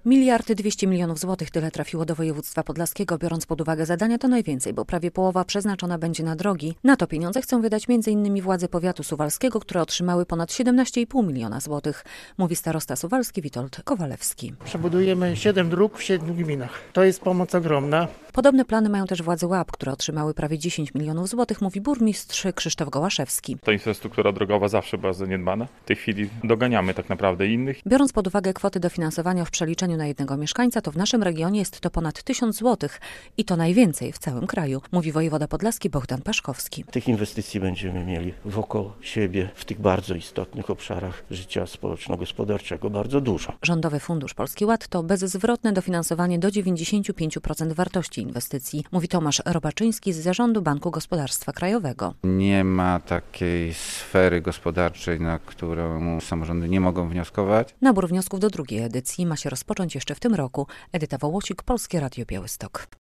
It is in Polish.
1 200 000 000 złotych tyle trafiło do województwa podlaskiego. Biorąc pod uwagę zadania, to najwięcej, bo prawie połowa przeznaczona będzie na drogi. Na to pieniądze chcą wydać m.in. władze powiatu suwalskiego, które otrzymały ponad 17,5 miliona złotych, mówi starosta suwalski Witold Kowalewski. Przebudujemy 7 dróg w 7 gminach. To jest pomoc ogromna. Podobne plany mają też władze Łap, które otrzymały prawie 10 milionów złotych, mówi burmistrz Krzysztof Gołaszewski. Ta infrastruktura drogowa zawsze była zaniedbana. W tej chwili doganiamy tak naprawdę innych. Biorąc pod uwagę kwoty dofinansowania w przeliczeniu na jednego mieszkańca, to w naszym regionie jest to ponad 1000 złotych i to najwięcej w całym kraju, mówi wojewoda podlaski Bogdan Paszkowski. Tych inwestycji będziemy mieli wokoło siebie w tych bardzo istotnych obszarach życia społeczno-gospodarczego bardzo dużo. Rządowy Fundusz Polski Ład to bezzwrotne dofinansowanie do 95% wartości inwestycji, mówi Tomasz Robaczyński z Zarządu Banku Gospodarstwa Krajowego. Nie ma takiej sfery gospodarczej, na którą samorządy nie mogą wnioskować. Nabór wniosków do drugiej edycji ma się rozpocząć jeszcze w tym roku. Edyta Wołosik, Polskie Radio Białystok.